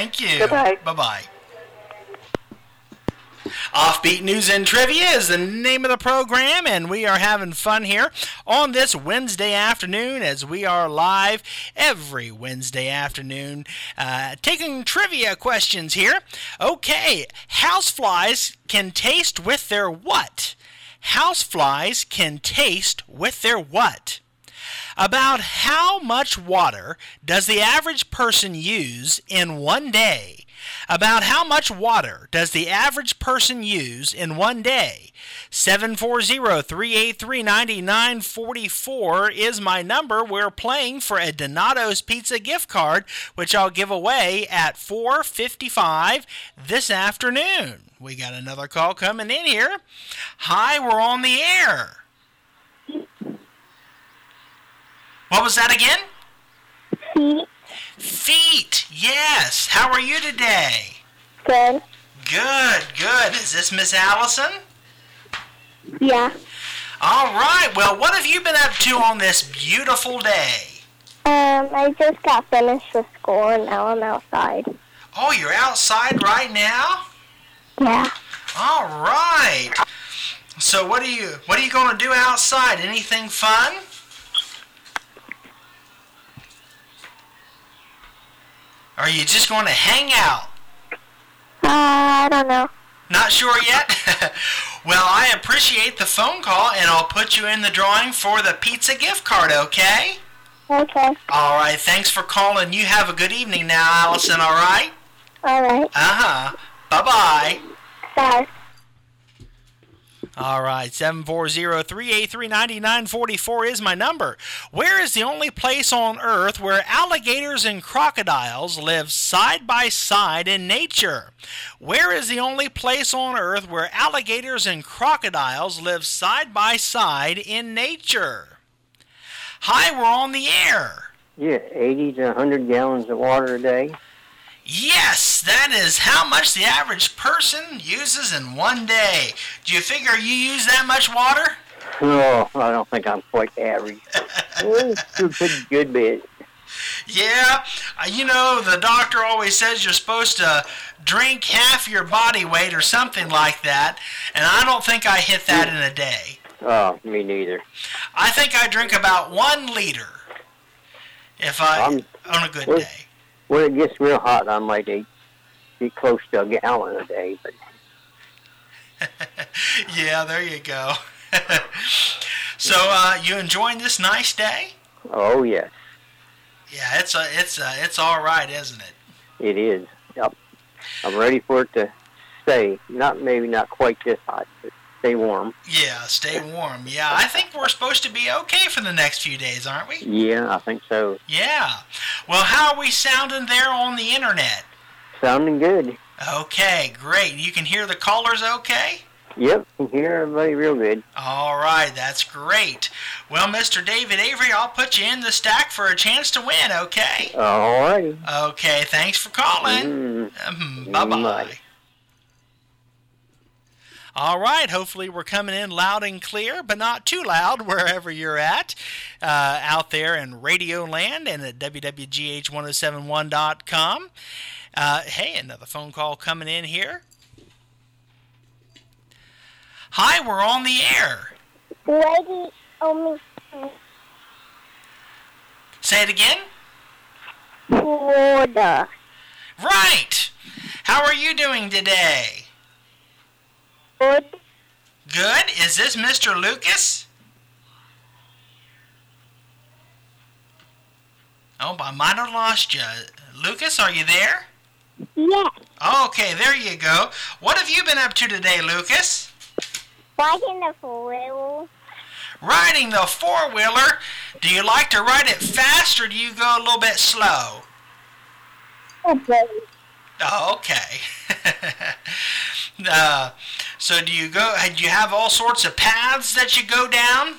Thank you. Goodbye. Bye-bye. Offbeat News and Trivia is the name of the program, and we are having fun here on this Wednesday afternoon as we are live every Wednesday afternoon taking trivia questions here. Okay, houseflies can taste with their what? Houseflies can taste with their what? About how much water does the average person use in one day? About how much water does the average person use in one day? 740-383-9944 is my number. We're playing for a Donato's Pizza gift card, which I'll give away at 4:55 this afternoon. We got another call coming in here. Hi, we're on the air. What was that again? Feet, yes. How are you today? Good. Good. Is this Miss Allison? Yeah. All right. Well, what have you been up to on this beautiful day? I just got finished with school and now I'm outside. Oh, you're outside right now? Yeah. All right. So what are you going to do outside? Anything fun? Or are you just going to hang out? I don't know. Not sure yet? Well, I appreciate the phone call, and I'll put you in the drawing for the pizza gift card, okay? Okay. All right, thanks for calling. You have a good evening now, Allison, all right? All right. Uh-huh. Bye-bye. Bye. All right, 740-383-9944 is my number. Where is the only place on Earth where alligators and crocodiles live side by side in nature? Where is the only place on Earth where alligators and crocodiles live side by side in nature? Hi, we're on the air. Yeah, 80 to 100 gallons of water a day. Yes, that is how much the average person uses in one day. Do you figure you use that much water? No, I don't think I'm quite average. Good bit. Yeah, you know, the doctor always says you're supposed to drink half your body weight or something like that, and I don't think I hit that in a day. Oh, me neither. I think I drink about 1 liter on a good day. When it gets real hot, I might be close to a gallon a day. But yeah, there you go. So, you enjoying this nice day? Oh yes. Yeah, it's all right, isn't it? It is. Yep. I'm ready for it to stay. Maybe not quite this hot, but stay warm. Yeah, stay warm. Yeah, I think we're supposed to be okay for the next few days, aren't we? Yeah, I think so. Yeah. Well, how are we sounding there on the internet? Sounding good. Okay, great. You can hear the callers okay? Yep, can hear everybody real good. All right, that's great. Well, Mr. David Avery, I'll put you in the stack for a chance to win, okay? All righty. Okay, thanks for calling. Bye-bye. Bye. All right, hopefully we're coming in loud and clear, but not too loud wherever you're at, out there in Radio Land and at WWGH1071.com. Hey, another phone call coming in here. Hi, we're on the air. Say it again. Florida. Right. How are you doing today? Good. Good. Is this Mr. Lucas? Oh, I might have lost you. Lucas, are you there? Yes. Okay, there you go. What have you been up to today, Lucas? Riding the four-wheeler. Riding the four-wheeler. Do you like to ride it fast or do you go a little bit slow? Okay. Oh, okay. So do you have all sorts of paths that you go down?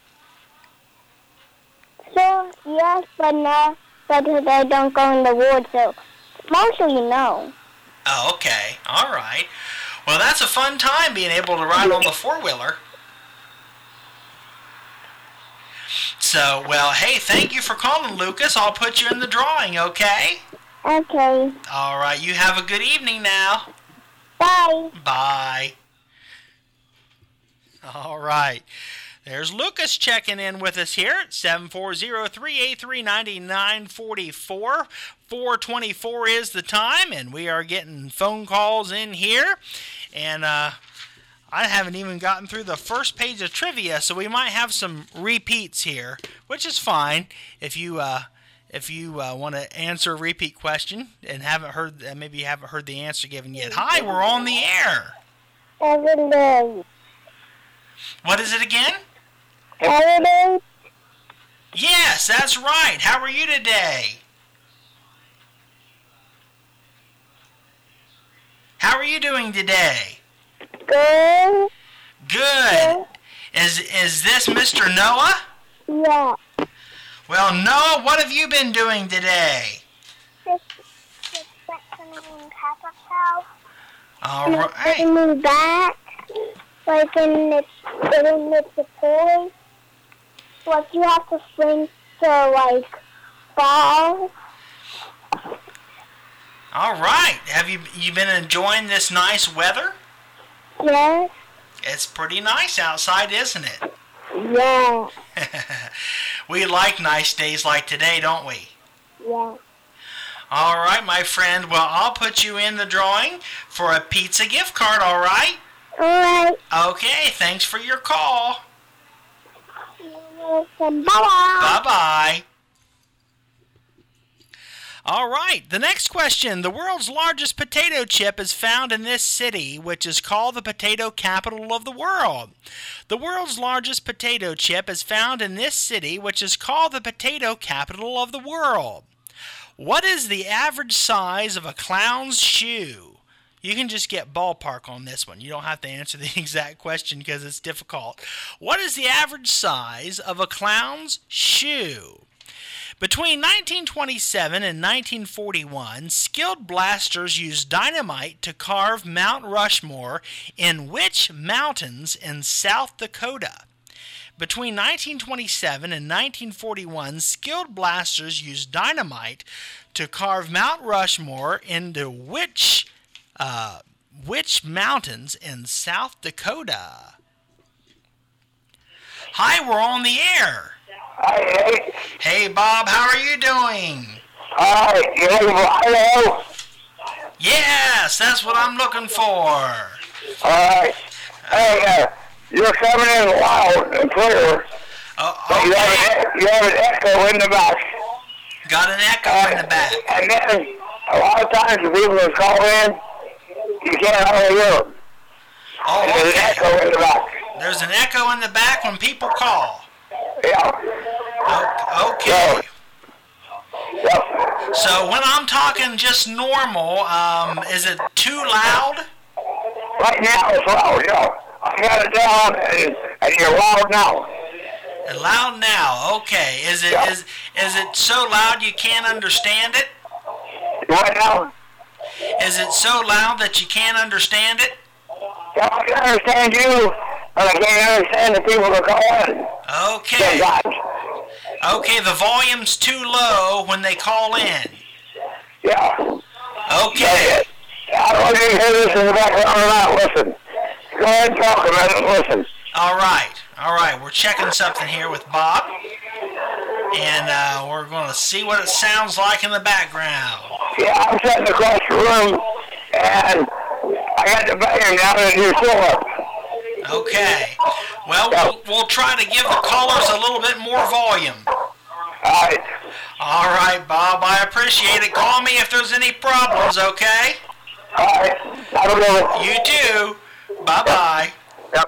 So, yes, but I don't go in the woods, so mostly no. Oh, okay. All right. Well, that's a fun time being able to ride on the four-wheeler. So, well, hey, thank you for calling, Lucas. I'll put you in the drawing, okay? Okay. All right, you have a good evening now. Bye. Bye. All right. There's Lucas checking in with us here at 740-383-9944. 4:24 is the time, and we are getting phone calls in here. And I haven't even gotten through the first page of trivia, so we might have some repeats here, which is fine if you want to answer a repeat question and maybe you haven't heard the answer given yet. Hi, we're on the air. Every day. What is it again? Every day. Yes, that's right. How are you today? How are you doing today? Good. Good. Is this Mr. Noah? Yeah. Well, Noah, what have you been doing today? Just went to Papa's house. All right. And me back. Like in the toy. Like you have to swing to like ball. All right. Have you been enjoying this nice weather? Yes. It's pretty nice outside, isn't it? Yeah. We like nice days like today, don't we? Yeah. All right, my friend. Well, I'll put you in the drawing for a pizza gift card, all right? Alright. Okay, thanks for your call. Bye-bye. Bye-bye. All right, the next question. The world's largest potato chip is found in this city, which is called the potato capital of the world. The world's largest potato chip is found in this city, which is called the potato capital of the world. What is the average size of a clown's shoe? You can just get ballpark on this one. You don't have to answer the exact question because it's difficult. What is the average size of a clown's shoe? Between 1927 and 1941, skilled blasters used dynamite to carve Mount Rushmore in which mountains in South Dakota? Between 1927 and 1941, skilled blasters used dynamite to carve Mount Rushmore into which mountains in South Dakota? Hi, we're on the air. Hi, Hey, Bob, how are you doing? hello. Yes, that's what I'm looking for. Alright. Hey, you're coming in loud and clear. But Okay. you have an echo in the back. Got an echo in the back. And then, a lot of times the people that call in, you can't hardly hear them. Oh, There's an okay. echo in the back. There's an echo in the back when people call. Yeah. Okay. Yep. So when I'm talking just normal, is it too loud? Right now it's loud, yeah. I got it down, and you're loud now. Loud now. Okay. Is it so loud you can't understand it? Right now? Is it so loud that you can't understand it? Yeah, I can understand you, but I can't understand the people that call in. Okay. Sometimes. Okay, the volume's too low when they call in. Yeah. Okay. I don't know if you can hear this in the background or not. Listen. Go ahead and talk about it. Listen. All right. We're checking something here with Bob, and we're going to see what it sounds like in the background. Yeah, I'm sitting across the room, and I got the volume down and you're still up. Okay. Well, we'll try to give the callers a little bit more volume. All right. All right, Bob. I appreciate it. Call me if there's any problems, okay? All right. Have a good one. You too. Bye-bye. Yep.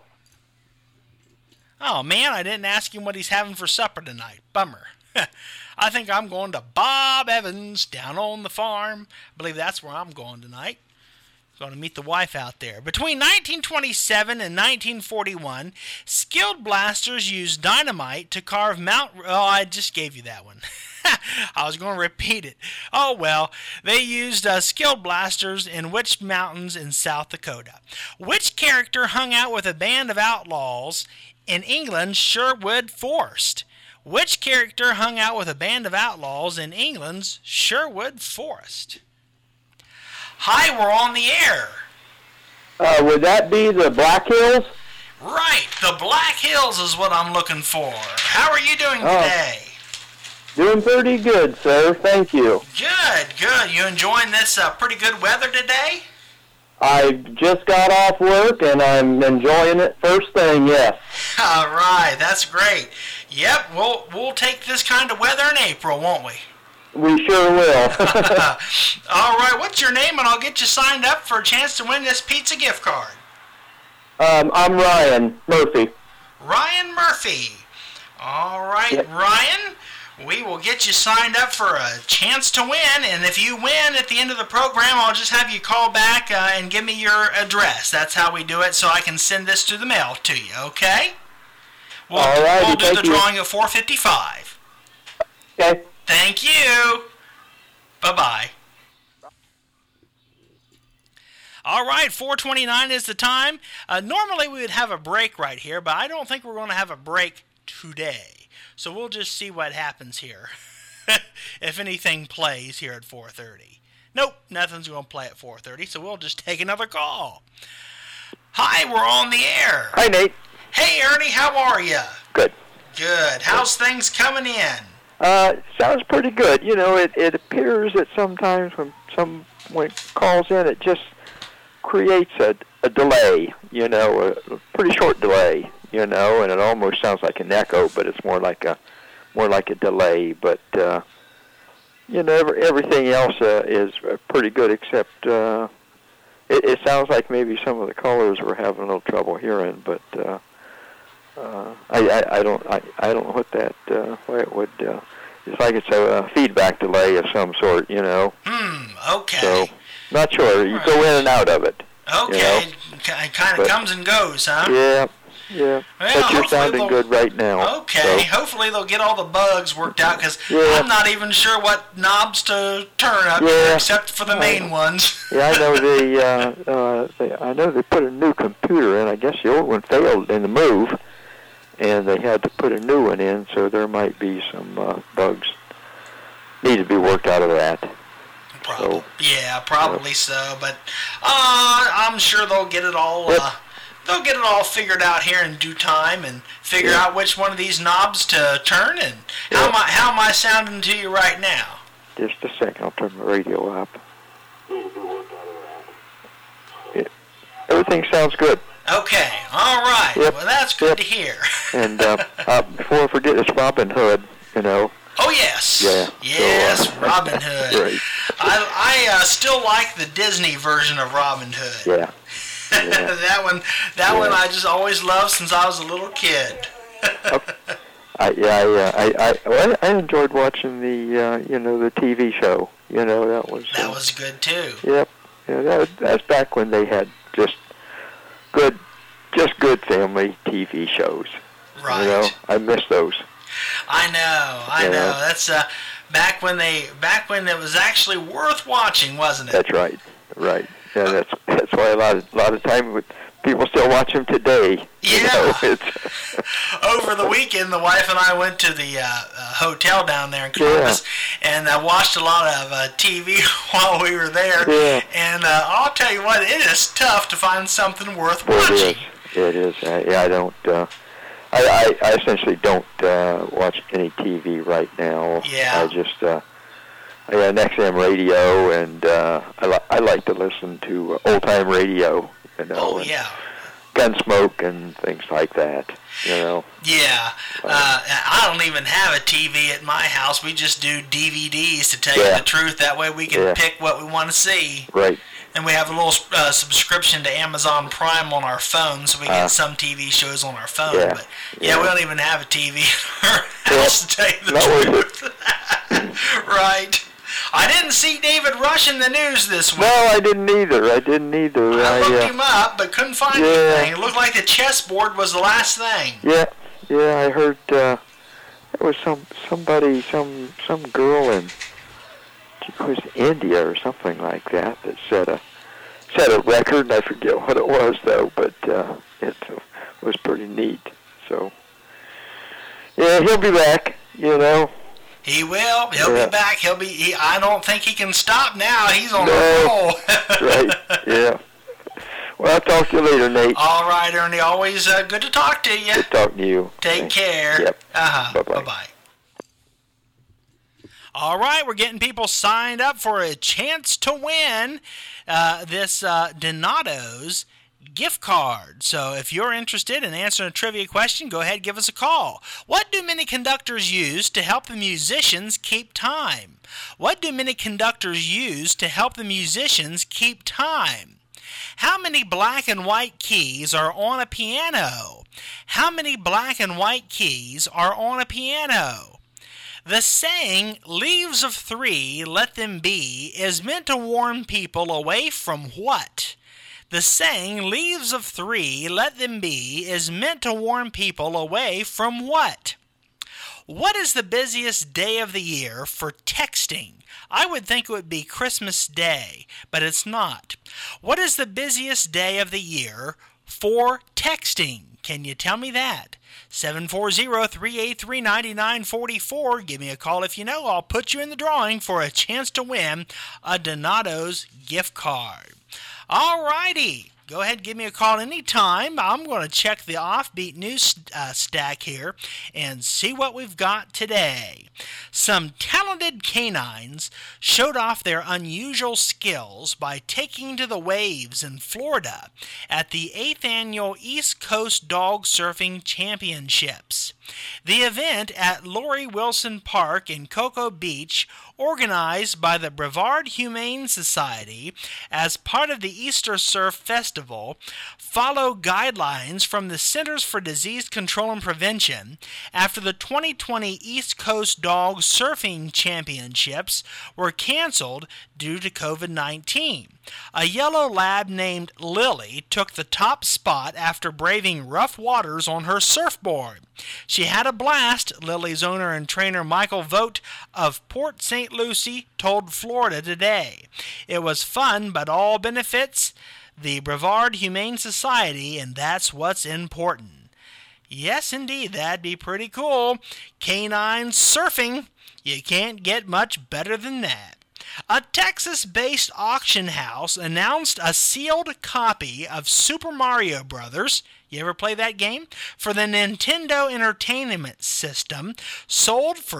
Oh, man, I didn't ask him what he's having for supper tonight. Bummer. I think I'm going to Bob Evans down on the farm. I believe that's where I'm going tonight. Going to meet the wife out there. Between 1927 and 1941, skilled blasters used dynamite to carve Mount... Oh, I just gave you that one. I was going to repeat it. Oh, well, they used skilled blasters in which mountains in South Dakota? Which character hung out with a band of outlaws in England's Sherwood Forest? Which character hung out with a band of outlaws in England's Sherwood Forest? Hi, we're on the air. Would that be the Black Hills? Right, the Black Hills is what I'm looking for. How are you doing today? Doing pretty good, sir. Thank you. Good. You enjoying this pretty good weather today? I just got off work, and I'm enjoying it first thing, yes. All right, that's great. Yep, we'll take this kind of weather in April, won't we? We sure will. All right, what's your name, and I'll get you signed up for a chance to win this pizza gift card. I'm Ryan Murphy. Ryan Murphy. All right, Yep. Ryan, we will get you signed up for a chance to win, and if you win at the end of the program, I'll just have you call back and give me your address. That's how we do it, so I can send this to the mail to you, okay? All righty, we'll do thank the you. drawing at 4:55. Okay. Thank you. Bye-bye. All right, 4:29 is the time. Normally we would have a break right here, but I don't think we're going to have a break today. So we'll just see what happens here. If anything plays here at 4:30. Nope, nothing's going to play at 4:30, so we'll just take another call. Hi, we're on the air. Hi, Nate. Hey, Ernie, how are you? Good. Good. How's things coming in? Sounds pretty good. You know, it appears that sometimes when someone calls in, it just creates a delay, you know, a pretty short delay, you know, and it almost sounds like an echo, but it's more like a delay. But you know, everything else is pretty good, except it sounds like maybe some of the callers were having a little trouble hearing, but I don't know what that why it would. It's like it's a feedback delay of some sort, you know. Okay. So, not sure. You go in and out of it. Okay. You know? It kind of comes and goes, huh? Yeah. Well, But you're sounding good right now. Okay. So. Hopefully they'll get all the bugs worked out, because Yeah. I'm not even sure what knobs to turn up Yeah. except for the main ones. Yeah, I know I know they put a new computer in. I guess the old one failed in the move, and they had to put a new one in. So there might be some bugs need to be worked out of that. Probably so. But I'm sure they'll get it all. Yep. They'll get it all figured out here in due time, and figure out which one of these knobs to turn. And how am I sounding to you right now? Just a second, I'll turn the radio up. Everything sounds good. Okay, all right. Yep. Well, that's good to hear. And before I forget, it's Robin Hood, you know. Oh, yes. Yeah. Yes, So, Robin Hood. Right. I still like the Disney version of Robin Hood. Yeah. that one I just always loved since I was a little kid. I enjoyed watching the the TV show. You know, that was good too. Yep. Yeah, that's back when they had just good family TV shows. Right. You know, I miss those. I know. That's back when it was actually worth watching, wasn't it? That's right. Right. Yeah, that's why a lot of time people still watch them today. Yeah. You know, Over the weekend, the wife and I went to the hotel down there in Columbus, and watched a lot of TV while we were there. Yeah. And I'll tell you what, it is tough to find something worth watching. It is. I don't. I essentially don't watch any TV right now. Yeah. I just I got an XM radio, and I like to listen to old-time radio, you know. Oh, yeah. Gunsmoke and things like that, you know. Yeah. I don't even have a TV at my house. We just do DVDs, to tell you the truth. That way we can pick what we want to see. Right. And we have a little subscription to Amazon Prime on our phone, so we get some TV shows on our phone. Yeah. But we don't even have a TV in our house, to tell you the truth. Right. I didn't see David Rush in the news this week. No, I didn't either. I I looked him up, but couldn't find anything. It looked like the chessboard was the last thing. Yeah, I heard it was some girl in it was India or something like that set a record, and I forget what it was though, but it was pretty neat. So Yeah, he'll be back, you know. He will. He'll be back. I don't think he can stop now. He's on the roll. That's right. Yeah. Well, I'll talk to you later, Nate. All right, Ernie. Always good to talk to you. Good talking to you. Take care. Yep. Uh-huh. Bye-bye. Bye-bye. All right, we're getting people signed up for a chance to win this Donato's gift card. So if you're interested in answering a trivia question, go ahead and give us a call. What do many conductors use to help the musicians keep time? What do many conductors use to help the musicians keep time? How many black and white keys are on a piano? How many black and white keys are on a piano? The saying, "Leaves of three, let them be," is meant to warn people away from what? The saying, "Leaves of three, let them be," is meant to warn people away from what? What is the busiest day of the year for texting? I would think it would be Christmas Day, but it's not. What is the busiest day of the year for texting? Can you tell me that? 740-383-9944. Give me a call if you know. I'll put you in the drawing for a chance to win a Donato's gift card. All righty. Go ahead and give me a call anytime. I'm going to check the offbeat news stack here and see what we've got today. Some talented canines showed off their unusual skills by taking to the waves in Florida at the 8th Annual East Coast Dog Surfing Championships. The event at Lori Wilson Park in Cocoa Beach, organized by the Brevard Humane Society as part of the Easter Surf Festival, follow guidelines from the Centers for Disease Control and Prevention after the 2020 East Coast Dog Surfing Championships were canceled due to COVID-19. A yellow lab named Lily took the top spot after braving rough waters on her surfboard. She had a blast, Lily's owner and trainer Michael Vogt of Port St. Lucie told Florida Today. It was fun, but all benefits the Brevard Humane Society, and that's what's important. Yes, indeed, that'd be pretty cool. Canine surfing. You can't get much better than that. A Texas-based auction house announced a sealed copy of Super Mario Bros. You ever play that game? For the Nintendo Entertainment System, sold for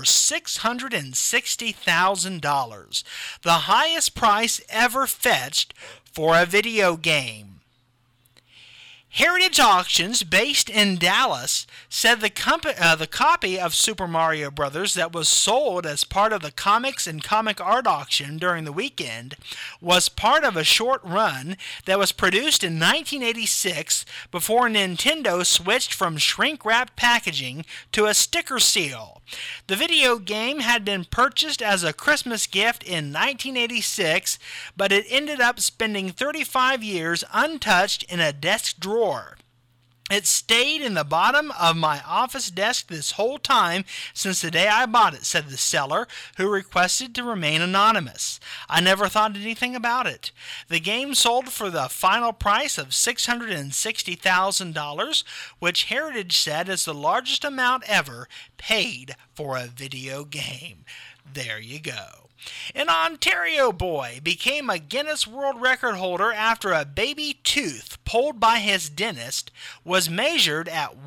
$660,000, the highest price ever fetched for a video game. Heritage Auctions, based in Dallas, said the copy of Super Mario Bros. That was sold as part of the Comics and Comic Art auction during the weekend was part of a short run that was produced in 1986 before Nintendo switched from shrink-wrapped packaging to a sticker seal. The video game had been purchased as a Christmas gift in 1986, but it ended up spending 35 years untouched in a desk drawer. It stayed in the bottom of my office desk this whole time since the day I bought it, said the seller, who requested to remain anonymous. I never thought anything about it. The game sold for the final price of $660,000, which Heritage said is the largest amount ever paid for a video game. There you go. An Ontario boy became a Guinness World Record holder after a baby tooth pulled by his dentist was measured at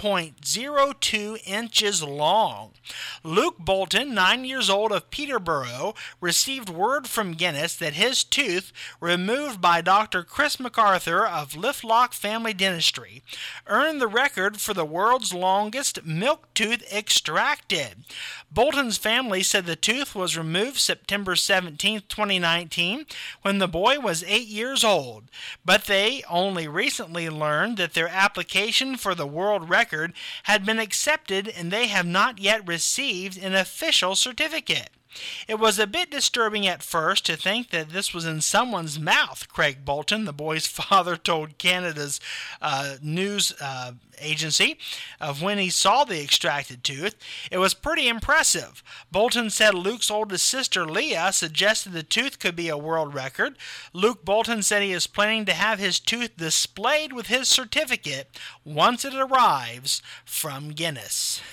1.02 inches long. Luke Bolton, 9 years old, of Peterborough, received word from Guinness that his tooth, removed by Dr. Chris MacArthur of Liftlock Family Dentistry, earned the record for the world's longest milk tooth extracted. Bolton's family said the tooth was removed September 17, 2019, when the boy was 8 years old, but they only recently learned that their application for the world record had been accepted and they have not yet received an official certificate. It was a bit disturbing at first to think that this was in someone's mouth, Craig Bolton, the boy's father, told Canada's news agency of when he saw the extracted tooth. It was pretty impressive. Bolton said Luke's oldest sister, Leah, suggested the tooth could be a world record. Luke Bolton said he is planning to have his tooth displayed with his certificate once it arrives from Guinness.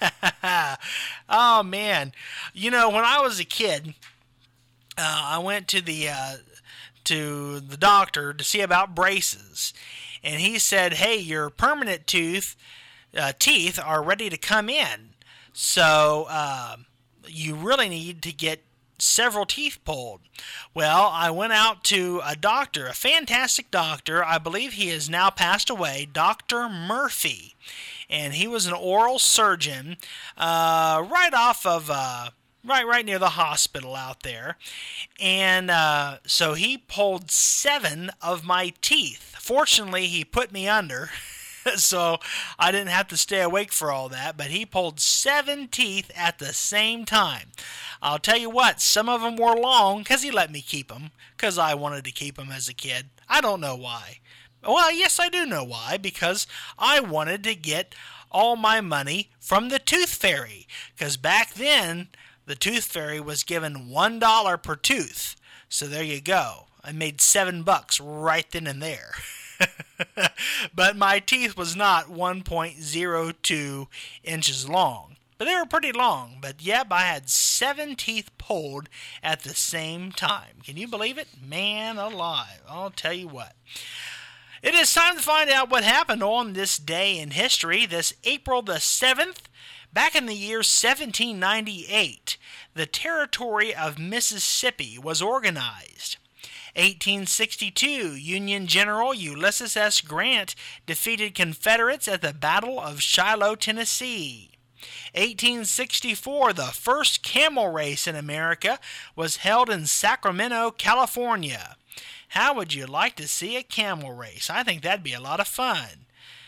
Oh, man. You know, when I was a kid, I went to the doctor to see about braces. And he said, hey, your permanent teeth are ready to come in. So you really need to get several teeth pulled. Well, I went out to a doctor, a fantastic doctor. I believe he has now passed away, Dr. Murphy. And he was an oral surgeon right off of... Right near the hospital out there. And so he pulled 7 of my teeth. Fortunately, he put me under, so I didn't have to stay awake for all that. But he pulled 7 teeth at the same time. I'll tell you what, some of them were long because he let me keep them, because I wanted to keep them as a kid. I don't know why. Well, yes, I do know why, because I wanted to get all my money from the Tooth Fairy, because back then... the Tooth Fairy was given $1 per tooth. So there you go. I made $7 right then and there. But my teeth was not 1.02 inches long. But they were pretty long. But yep, I had 7 teeth pulled at the same time. Can you believe it? Man alive. I'll tell you what. It is time to find out what happened on this day in history, this April the 7th. Back in the year 1798, the territory of Mississippi was organized. 1862, Union General Ulysses S. Grant defeated Confederates at the Battle of Shiloh, Tennessee. 1864, the first camel race in America was held in Sacramento, California. How would you like to see a camel race? I think that'd be a lot of fun.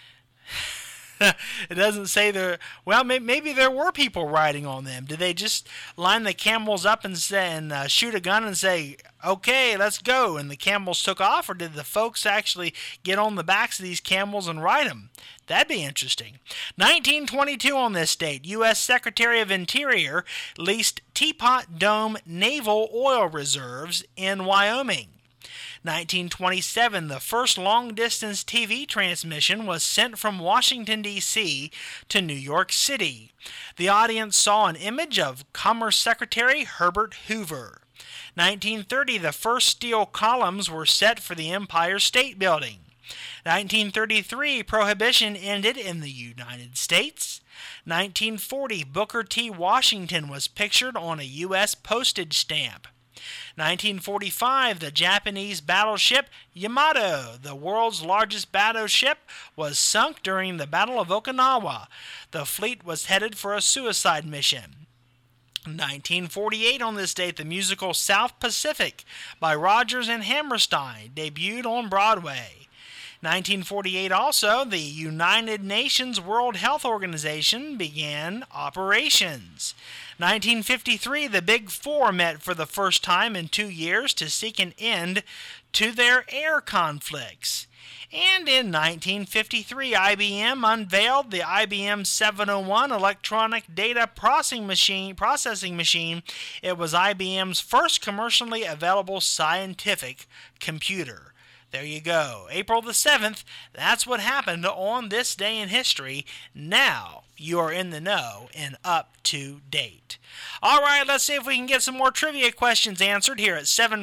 It doesn't say there. Well, maybe there were people riding on them. Did they just line the camels up and shoot a gun and say, okay, let's go, and the camels took off? Or did the folks actually get on the backs of these camels and ride them? That'd be interesting. 1922 on this date, U.S. Secretary of Interior leased Teapot Dome Naval Oil Reserves in Wyoming. 1927, the first long-distance TV transmission was sent from Washington, D.C. to New York City. The audience saw an image of Commerce Secretary Herbert Hoover. 1930, the first steel columns were set for the Empire State Building. 1933, Prohibition ended in the United States. 1940, Booker T. Washington was pictured on a U.S. postage stamp. 1945, the Japanese battleship Yamato, the world's largest battleship, was sunk during the Battle of Okinawa. The fleet was headed for a suicide mission. 1948, on this date, the musical South Pacific by Rodgers and Hammerstein debuted on Broadway. 1948 also, the United Nations World Health Organization began operations. 1953, the Big Four met for the first time in 2 years to seek an end to their air conflicts. And in 1953, IBM unveiled the IBM 701 electronic data processing machine. It was IBM's first commercially available scientific computer. There you go. April the 7th, that's what happened on this day in history. Now you are in the know and up to date. All right, let's see if we can get some more trivia questions answered here at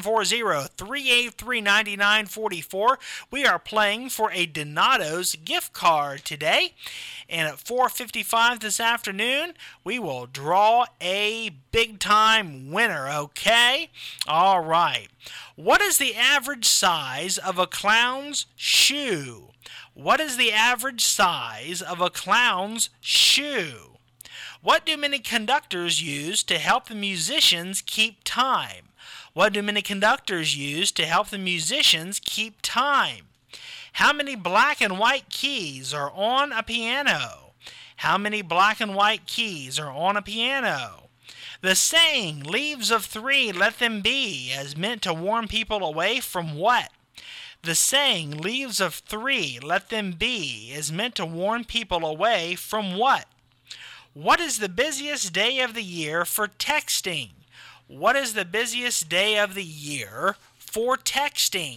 740-383-9944. We are playing for a Donato's gift card today. And at 4:55 this afternoon, we will draw a big-time winner, okay? All right. What is the average size of a clown's shoe? What is the average size of a clown's shoe? What do many conductors use to help the musicians keep time? What do many conductors use to help the musicians keep time? How many black and white keys are on a piano? How many black and white keys are on a piano? The saying, leaves of 3, let them be, is meant to warn people away from what? The saying, leaves of 3, let them be, is meant to warn people away from what? What is the busiest day of the year for texting? What is the busiest day of the year for texting?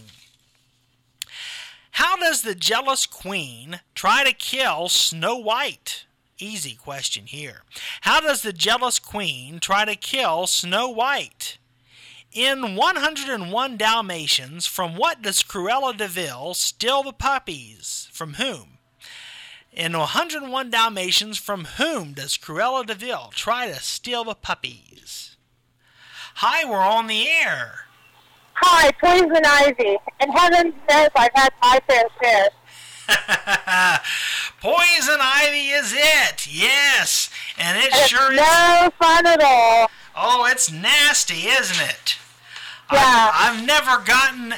How does the jealous queen try to kill Snow White? Easy question here. How does the jealous queen try to kill Snow White? In 101 Dalmatians, from what does Cruella de Vil steal the puppies? From whom? In 101 Dalmatians, from whom does Cruella de Vil try to steal the puppies? Hi, we're on the air. Hi, Poison Ivy. And heaven knows I've had my fair share. Poison Ivy is it, yes, and it It's sure is. no fun at all. Oh, it's nasty, isn't it? Yeah. I've never gotten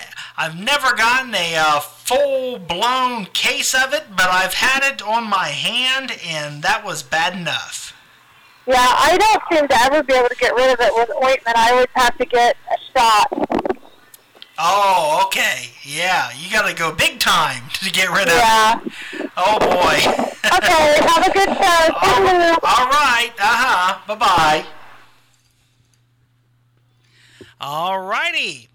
a full-blown case of it, but I've had it on my hand, and that was bad enough. Yeah, I don't seem to ever be able to get rid of it with ointment. I always have to get a shot. Oh, okay. Yeah, you got to go big time to get rid of Yeah. it. Oh, boy. Okay, have a good show. All right. Bye-bye. All righty.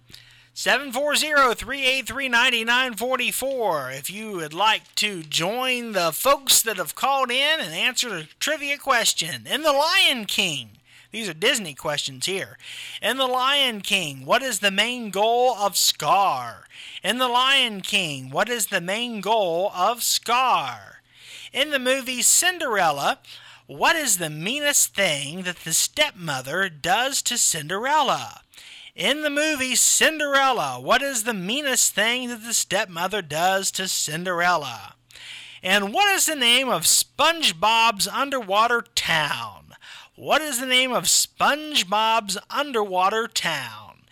740-383-9944. If you would like to join the folks that have called in and answer the trivia question. In The Lion King. These are Disney questions here. In The Lion King, what is the main goal of Scar? In The Lion King, what is the main goal of Scar? In the movie Cinderella, what is the meanest thing that the stepmother does to Cinderella? In the movie Cinderella, what is the meanest thing that the stepmother does to Cinderella? And what is the name of SpongeBob's underwater town? What is the name of SpongeBob's underwater town?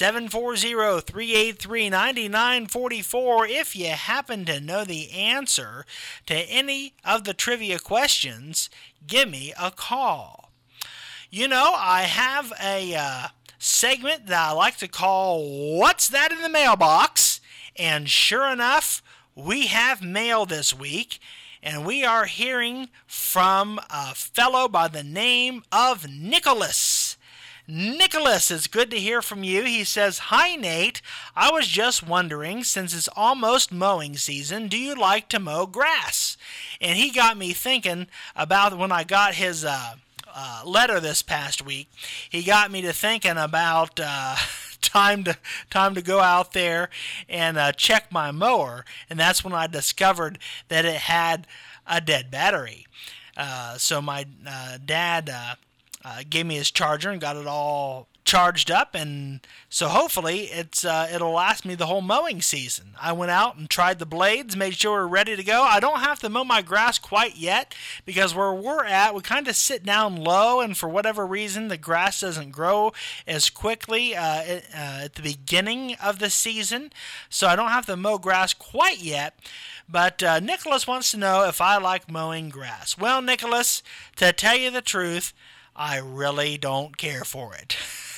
740-383-9944 if you happen to know the answer to any of the trivia questions, give me a call. You know, I have a segment that I like to call What's That in the Mailbox? And sure enough, we have mail this week, and we are hearing from a fellow by the name of Nicholas. Nicholas, it's good to hear from you. He says, "Hi, Nate. I was just wondering, since it's almost mowing season, do you like to mow grass?" And he got me thinking about when I got his letter this past week. He got me to thinking about time to go out there and check my mower, and that's when I discovered that it had a dead battery. So my dad gave me his charger and got it all charged up, and so hopefully it'll last me the whole mowing season. I went out and tried the blades, made sure we're ready to go. I don't have to mow my grass quite yet because where we're at, we kind of sit down low, and for whatever reason, the grass doesn't grow as quickly at the beginning of the season, so I don't have to mow grass quite yet. But Nicholas wants to know if I like mowing grass. Well, Nicholas, to tell you the truth, I really don't care for it.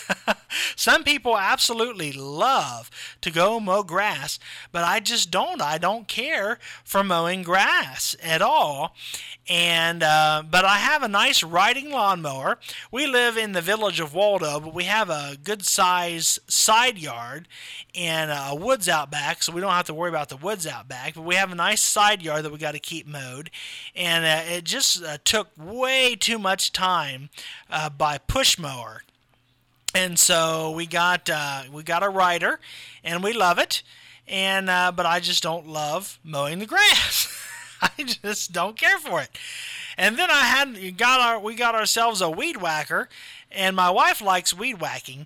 Some people absolutely love to go mow grass, but I just don't. I don't care for mowing grass at all. And but I have a nice riding lawnmower. We live in the village of Waldo, but we have a good size side yard and woods out back, so we don't have to worry about the woods out back. But we have a nice side yard that we got to keep mowed, and it just took way too much time by push mower. And so we got a rider, and we love it. And but I just don't love mowing the grass. I just don't care for it. And then we got ourselves a weed whacker, and my wife likes weed whacking,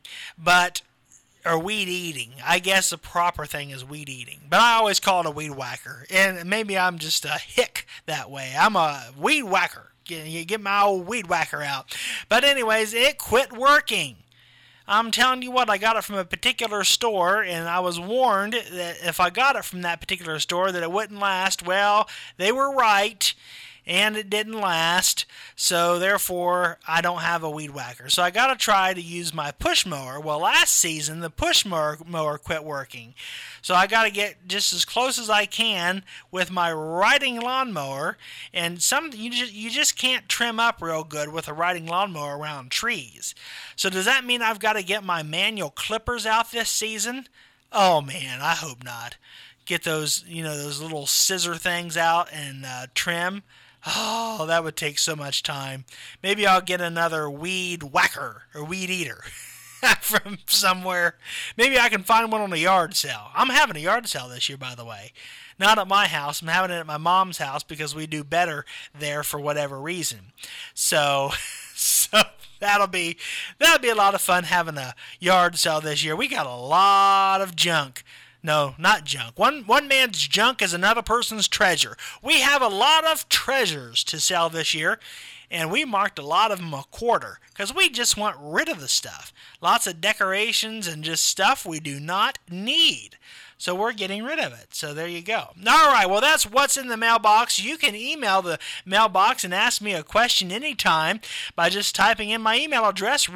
or weed eating. I guess the proper thing is weed eating, but I always call it a weed whacker. And maybe I'm just a hick that way. I'm a weed whacker. You get my old weed whacker out. But anyways, it quit working. I'm telling you what, I got it from a particular store, and I was warned that if I got it from that particular store that it wouldn't last. Well, they were right, and it didn't last, so therefore I don't have a weed whacker. So I got to try to use my push mower. Well, last season the push mower quit working, so I got to get just as close as I can with my riding lawnmower. And you just can't trim up real good with a riding lawnmower around trees. So does that mean I've got to get my manual clippers out this season? Oh man, I hope not. Get those little scissor things out and trim. Oh, that would take so much time. Maybe I'll get another weed whacker or weed eater from somewhere. Maybe I can find one on a yard sale. I'm having a yard sale this year, by the way. Not at my house. I'm having it at my mom's house because we do better there for whatever reason. So that'll be a lot of fun having a yard sale this year. We got a lot of junk. No, not junk. One man's junk is another person's treasure. We have a lot of treasures to sell this year, and we marked a lot of them a quarter because we just want rid of the stuff. Lots of decorations and just stuff we do not need. So we're getting rid of it. So there you go. All right, well, that's what's in the mailbox. You can email the mailbox and ask me a question anytime by just typing in my email address,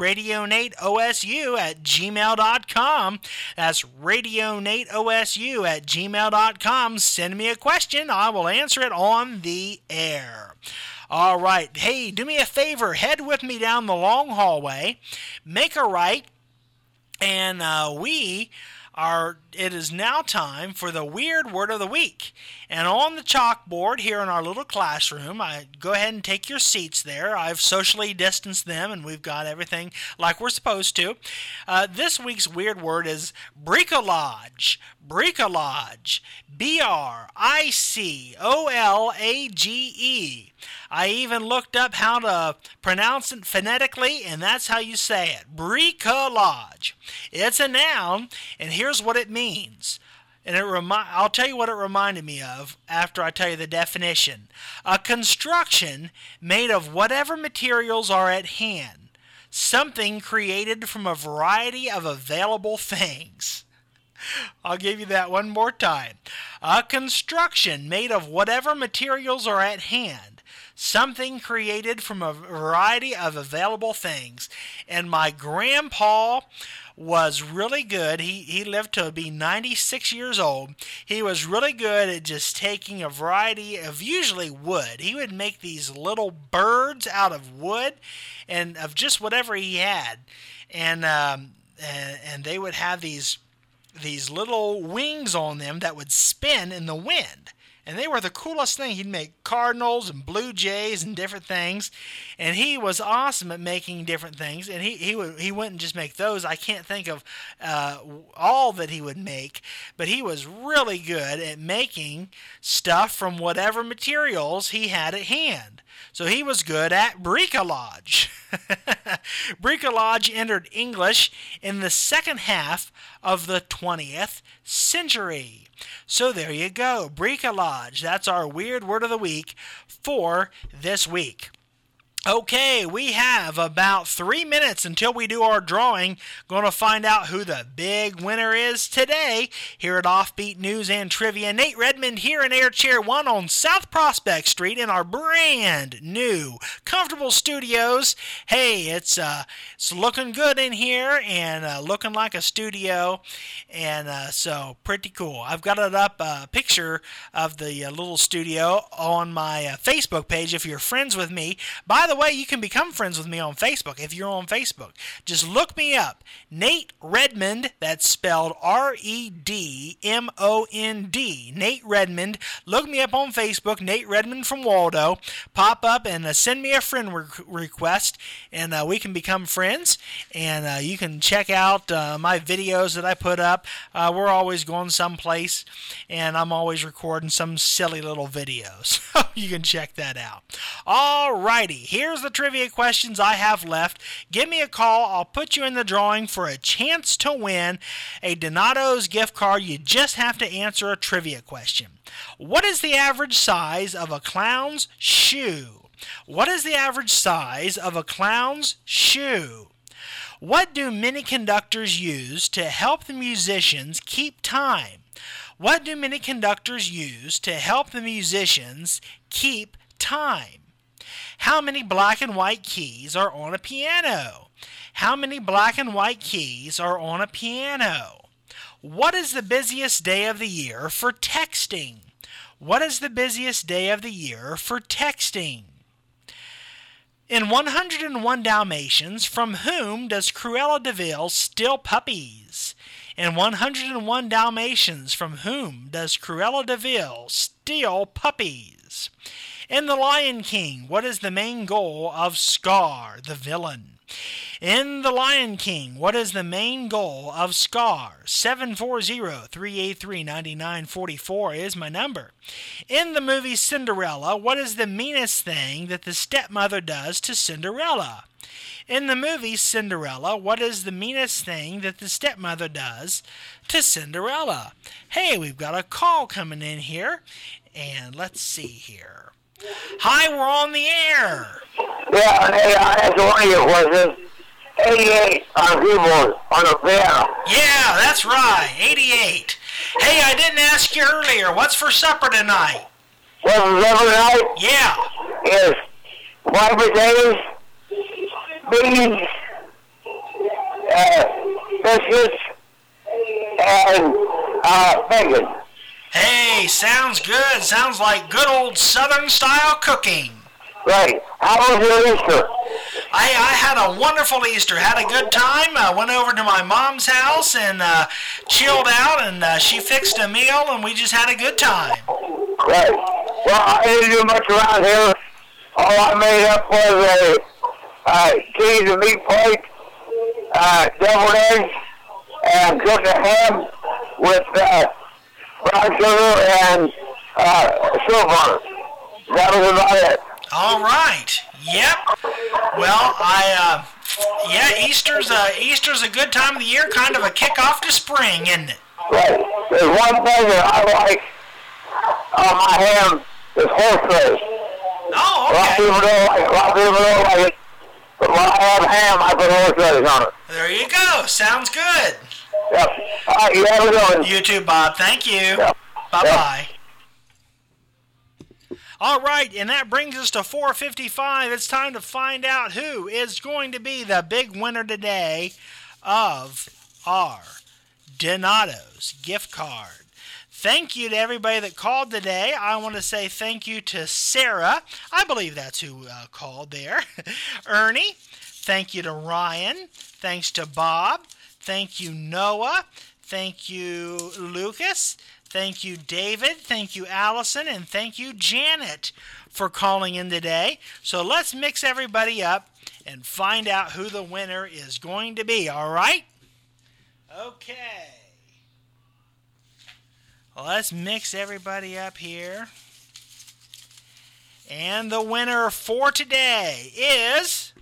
radionatosu@gmail.com. That's radionatosu@gmail.com. Send me a question. I will answer it on the air. All right. Hey, do me a favor. Head with me down the long hallway. Make a right. And it is now time for the Weird Word of the Week. And on the chalkboard here in our little classroom, go ahead and take your seats there. I've socially distanced them, and we've got everything like we're supposed to. This week's weird word is bricolage. Bricolage. Bricolage. I even looked up how to pronounce it phonetically, and that's how you say it. Bricolage. It's a noun, and here's what it means. And I'll tell you what it reminded me of after I tell you the definition. A construction made of whatever materials are at hand. Something created from a variety of available things. I'll give you that one more time. A construction made of whatever materials are at hand. Something created from a variety of available things. And my grandpa was really good. He lived to be 96 years old. He was really good at just taking a variety of usually wood. He would make these little birds out of wood and of just whatever he had. And they would have these little wings on them that would spin in the wind. And they were the coolest thing. He'd make cardinals and blue jays and different things. And he was awesome at making different things. And he wouldn't just make those. I can't think of all that he would make. But he was really good at making stuff from whatever materials he had at hand. So he was good at bricolage. Bricolage entered English in the second half of the 20th century. So there you go, bricolage. That's our weird word of the week for this week. Okay, we have about 3 minutes until we do our drawing. Going to find out who the big winner is today here at Offbeat News and Trivia. Nate Redmond here in Air Chair 1 on South Prospect Street in our brand new comfortable studios. Hey, it's looking good in here and looking like a studio, and so pretty cool. I've got it up, a picture of the little studio on my Facebook page if you're friends with me. By the way, you can become friends with me on Facebook if you're on Facebook. Just look me up. Nate Redmond, that's spelled R-E-D-M-O-N-D. Nate Redmond. Look me up on Facebook, Nate Redmond from Waldo. Pop up and send me a friend request, and we can become friends. And you can check out my videos that I put up. We're always going someplace, and I'm always recording some silly little videos. You can check that out. Alrighty, here's the trivia questions I have left. Give me a call. I'll put you in the drawing for a chance to win a Donato's gift card. You just have to answer a trivia question. What is the average size of a clown's shoe? What is the average size of a clown's shoe? What do many conductors use to help the musicians keep time? What do many conductors use to help the musicians keep time? How many black and white keys are on a piano? How many black and white keys are on a piano? What is the busiest day of the year for texting? What is the busiest day of the year for texting? In 101 Dalmatians, from whom does Cruella de Vil steal puppies? In 101 Dalmatians, from whom does Cruella de Vil steal puppies? In The Lion King, what is the main goal of Scar, the villain? In The Lion King, what is the main goal of Scar? 740-383-9944 is my number. In the movie Cinderella, what is the meanest thing that the stepmother does to Cinderella? In the movie Cinderella, what is the meanest thing that the stepmother does to Cinderella? Hey, we've got a call coming in here, and let's see here. Hi, we're on the air. Yeah, hey, I had to wonder you was this 88 on keyboard on the piano. Yeah, that's right, 88. Hey, I didn't ask you earlier, what's for supper tonight? What's the other night? Yeah. Is white potatoes, beans, biscuits, and bacon. Hey, sounds good. Sounds like good old Southern style cooking. Right. How was your Easter? I had a wonderful Easter. Had a good time. Went over to my mom's house and chilled out, and she fixed a meal, and we just had a good time. Right. Well, I didn't do much around here. All I made up was a cheese and meat plate, deviled eggs, and cooked a ham with brown sugar and syrup on it. That was about it. All right. Yep. Well, Easter's a good time of the year, kind of a kickoff to spring, isn't it? Right. There's one thing that I like on my ham is horseradish. Oh, A lot of okay. people don't like it. But when I have ham, I put horseradish on it. There you go. Sounds good. Yep. All right, you have a good one. You too, Bob. Thank you. Yep. Bye-bye. All right, and that brings us to 4:55. It's time to find out who is going to be the big winner today of our Donato's gift card. Thank you to everybody that called today. I want to say thank you to Sarah. I believe that's who called there. Ernie. Thank you to Ryan. Thanks to Bob. Thank you, Noah. Thank you, Lucas. Thank you, David. Thank you, Allison. And thank you, Janet, for calling in today. So let's mix everybody up and find out who the winner is going to be, all right? Okay. Let's mix everybody up here. And the winner for today is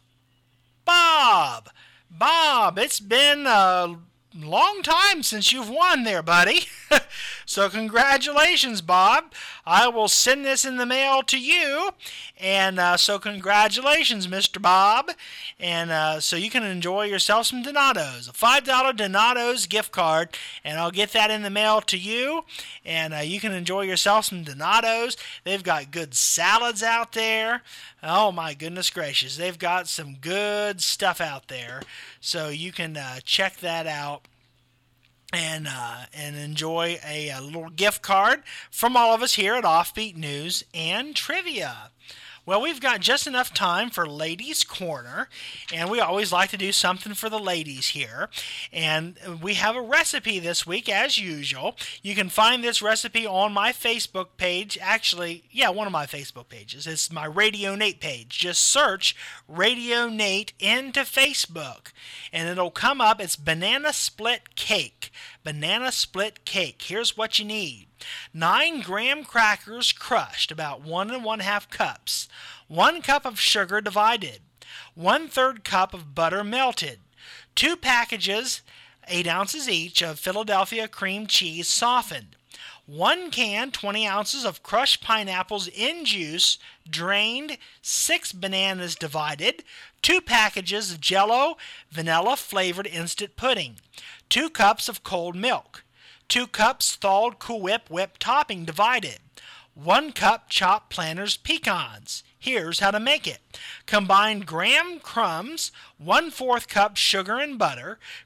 Bob. Bob, it's been a long time since you've won there, buddy. So congratulations, Bob. I will send this in the mail to you. And so congratulations, Mr. Bob. And so you can enjoy yourself some Donato's. A $5 Donato's gift card. And I'll get that in the mail to you. And you can enjoy yourself some Donato's. They've got good salads out there. Oh, my goodness gracious. They've got some good stuff out there. So you can check that out. And enjoy a little gift card from all of us here at Offbeat News and Trivia. Well, we've got just enough time for Ladies' Corner, and we always like to do something for the ladies here. And we have a recipe this week, as usual. You can find this recipe on my Facebook page. Actually, yeah, one of my Facebook pages. It's my Radio Nate page. Just search Radio Nate into Facebook, and it'll come up. It's banana split cake. Banana split cake. Here's what you need. 9 graham crackers crushed, about 1 1/2 cups. 1 cup of sugar divided. 1/3 cup of butter melted. 2 packages, 8 ounces each, of Philadelphia cream cheese softened. 1 can, 20 ounces of crushed pineapples in juice, drained. 6 bananas divided. 2 packages of Jell-O vanilla flavored instant pudding. 2 cups of cold milk. 2 cups thawed Cool Whip whipped topping divided. 1 cup chopped Planters pecans. Here's how to make it. Combine graham crumbs, 1/4 cup sugar and butter,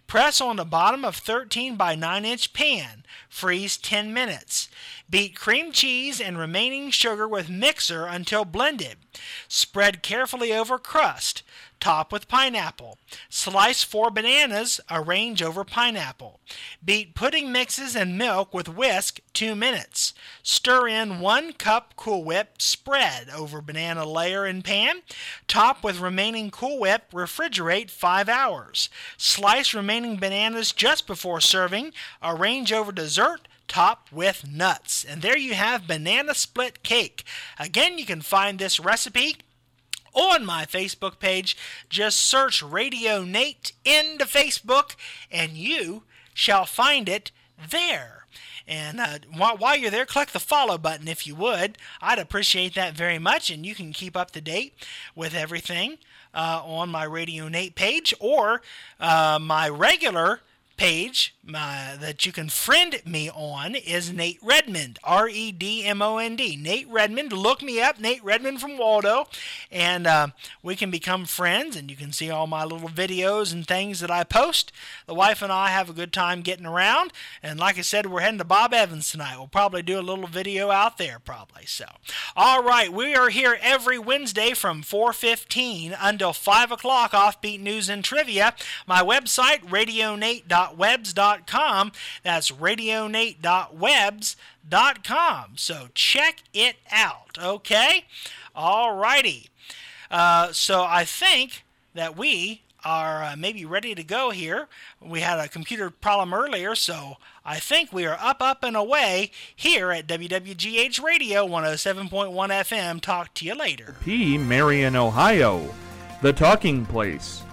Press on the bottom of 13 by 9-inch pan. Freeze 10 minutes. Beat cream cheese and remaining sugar with mixer until blended. Spread carefully over crust. Top with pineapple. Slice 4 bananas, arrange over pineapple. Beat pudding mixes and milk with whisk 2 minutes. Stir in 1 cup Cool Whip, spread over banana layer in pan. Top with remaining Cool Whip, refrigerate 5 hours. Slice remaining bananas just before serving, arrange over dessert, top with nuts. And there you have banana split cake. Again, you can find this recipe on my Facebook page. Just search Radio Nate into Facebook and you shall find it there. And while you're there, click the follow button if you would. I'd appreciate that very much, and you can keep up to date with everything on my Radio Nate page or my regular page that you can friend me on is Nate Redmond, Redmond. Nate Redmond. Look me up, Nate Redmond from Waldo, and we can become friends, and you can see all my little videos and things that I post. The wife and I have a good time getting around, and like I said, we're heading to Bob Evans tonight. We'll probably do a little video out there, probably. So, all right, we are here every Wednesday from 4:15 until 5 o'clock, Offbeat News and Trivia. My website, radionate.webs.com. That's radionate.webs.com. So check it out, okay? All righty. So I think that we are maybe ready to go here. We had a computer problem earlier, so I think we are up and away here at WWGH Radio 107.1 FM. Talk to you later. Marion, Ohio, the talking place.